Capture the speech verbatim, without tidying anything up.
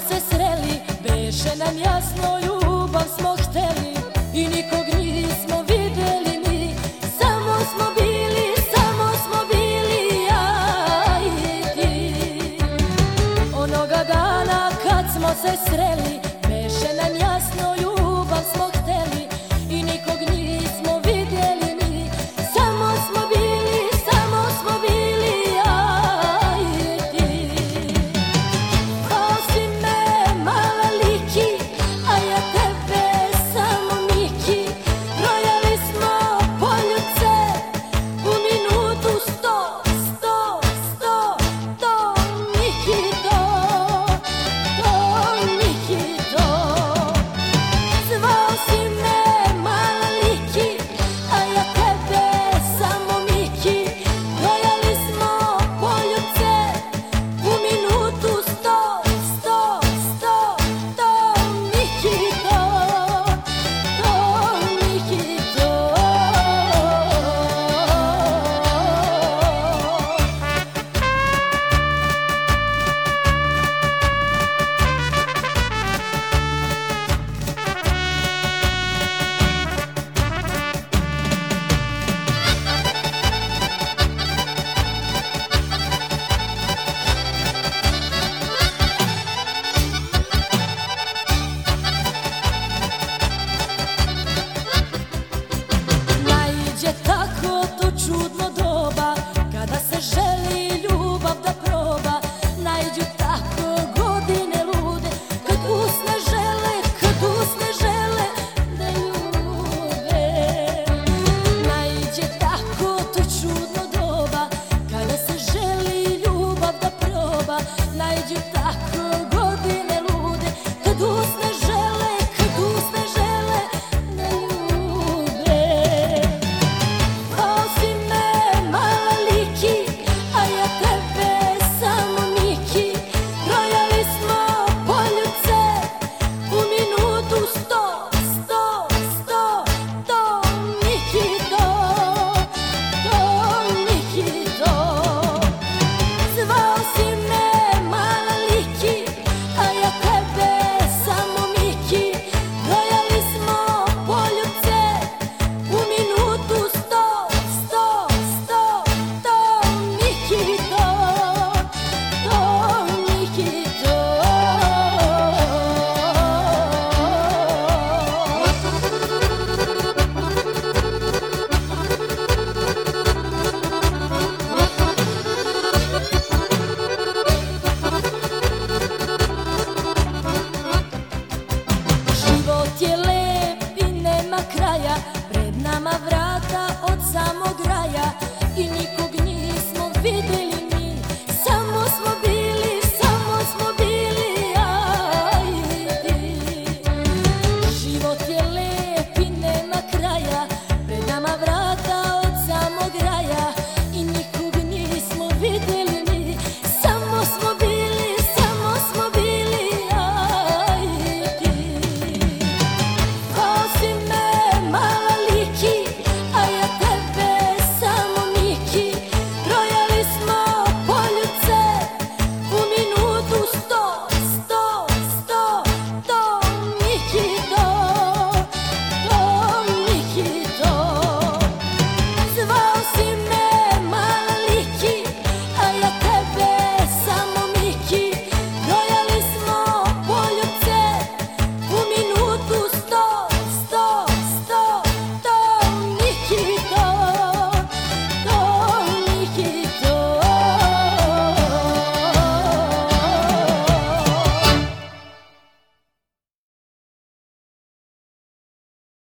se sreli, beše nam jasno, ljubav smo hteli i nikog nismo videli mi. Samo smo bili, samo smo bili ja i ti. Onoga dana kad smo se sreli, beše nam jasno, ljubav smo hteli i nikog nismo videli mi. Samo smo bili, samo smo bili ja i ti. Zvao si me mala Liki, a ja tebe samo Miki. Brojali smo poljuce u minutu sto, sto, sto, to Miki to, to Miki to. Zvao si me mala Liki, a ja tebe samo Miki. Brojali smo poljuce u minutu sto, sto, sto, to Miki to, to Miki to. Naiđe tako to čudno doba, kada se želi ljubav da proba. Naiđu tako godine lude, kad usne žele, kad usne žele da ljube. Naiđe tako to čudno doba, kada se želi ljubav da proba. Naiđu tako